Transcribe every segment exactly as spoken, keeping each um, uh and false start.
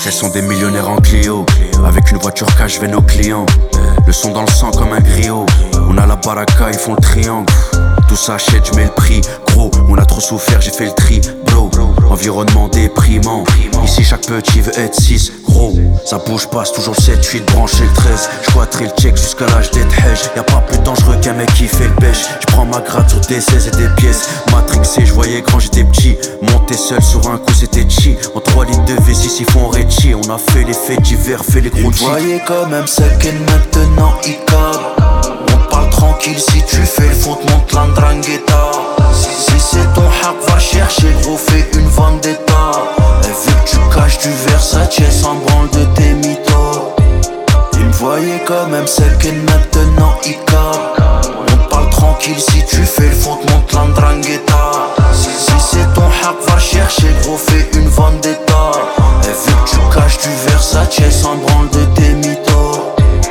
Elles sont des millionnaires en Clio, avec une voiture cash vers nos clients. Le son dans le sang comme un griot. On a la baraka, ils font le triangle. Tout s'achète, je mets le prix. Gros, on a trop souffert, j'ai fait le tri. Bro, environnement déprimant. Ici chaque petit veut être six. Gros, ça bouge pas, c'est toujours le sept huit, branché le treize. J'quarterai le check jusqu'à l'âge d'être hedge. Y'a pas plus dangereux qu'un mec qui fait le pêche. J'prends ma gratte sur des seize et des pièces. Matrixé, j'voyais quand j'étais petit. Monter seul sur un coup c'était chi. En trois litres de V six ils font Richie. On a fait les faits divers, fait les gros cheats. Voyez quand même c'est qu'elle maintenant il cale. On parle tranquille si tu fais le fond, te monte l'andrangheta. Si, si c'est ton haq, va chercher gros, fais une vendetta. Elle veut que tu caches du Versace sans branle de tes mythos. Il me voyait quand même c'est qu'elle maintenant il cale. On parle tranquille si tu fais le fond, te monte l'andrangheta. Si, si c'est ton haq, va chercher gros, fais une vendetta. Elle veut que tu caches du Versace sans branle de tes mythos.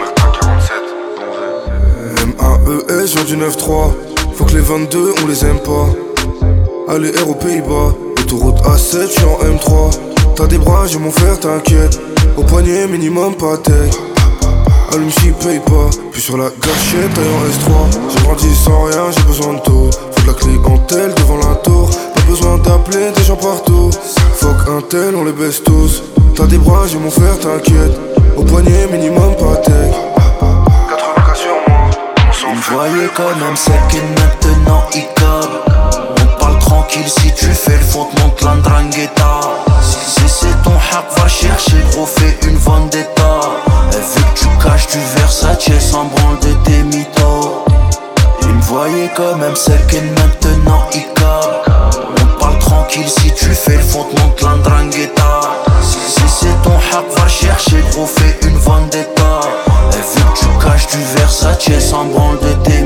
M A E S, vient du neuf trois. Faut que les vingt-deux, on les aime pas. Allez, R aux Pays-Bas. Autoroute A sept, j'suis en M trois. T'as des bras, j'ai mon frère, t'inquiète. Au poignet, minimum, pas tête. Allume si paye pas. Puis sur la gâchette, taille en S trois. J'ai grandi sans rien, j'ai besoin de tout. Faut de la clientèle devant la tour. Pas besoin d'appeler des gens partout. Fuck un tel, on les baisse tous. T'as des bras, j'ai mon frère, t'inquiète. Au poignet, minimum, pas tête. Il me voyait quand même c'est qu'elle maintenant il cale. On parle tranquille si tu fais le fond, te monte l'andrangheta. Si, si c'est ton haq, va chercher gros, fais une vendetta. Elle veut que tu caches du Versace sans branle de tes mythos. Il me voyait quand même c'est qu'elle maintenant il cale. On parle tranquille si tu fais le fond, te monte l'andrangheta. Si, si c'est ton haq, va chercher gros, fais une vendetta. Elle veut que tu caches du Versace sans branle de tes